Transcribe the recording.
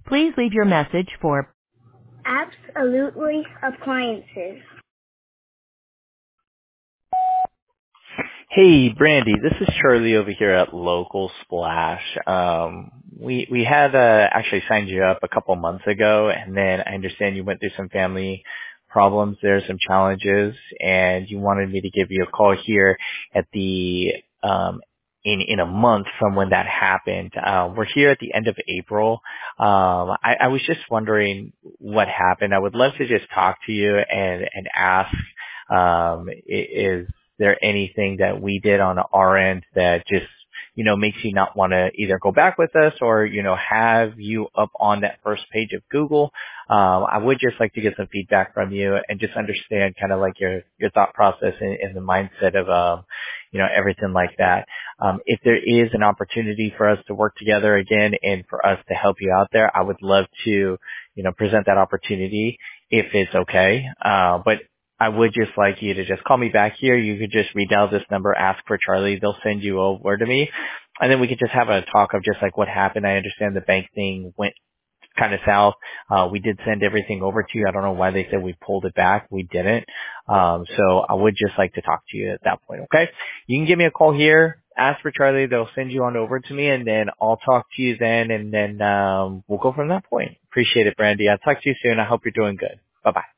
Please leave your message for Absolutely Appliances. Hey, Brandy, this is Charlie over here at Local Splash. We had actually signed you up a couple months ago, and then I understand you went through some family problems there, some challenges, and you wanted me to give you a call here at the in a month from when that happened. We're here at the end of April. I was just wondering what happened. I would love to just talk to you and ask is there anything that we did on our end that just, makes you not want to either go back with us or, have you up on that first page of Google? I would just like to get some feedback from you and just understand kind of like your thought process and the mindset of, everything like that. If there is an opportunity for us to work together again and for us to help you out there, I would love to, present that opportunity if it's okay. But I would just like you to just call me back here. You could just redial this number, ask for Charlie. They'll send you over to me. And then we could just have a talk of just like what happened. I understand the bank thing went kind of south. We did send everything over to you. I don't know why they said we pulled it back. We didn't. So I would just like to talk to you at that point. Okay. You can give me a call here. Ask for Charlie. They'll send you on over to me and then I'll talk to you then. And then, we'll go from that point. Appreciate it, Brandy. I'll talk to you soon. I hope you're doing good. Bye bye.